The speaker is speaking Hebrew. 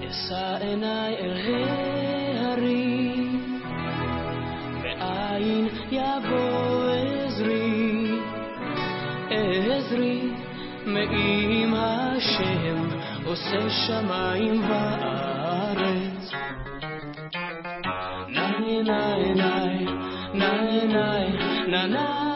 אשא עיניי אל ההרים, מאין יבוא עזרי, עזרי מעם השם עושה שמיים וארץ. נאי נאי נאי נאי נאי נאי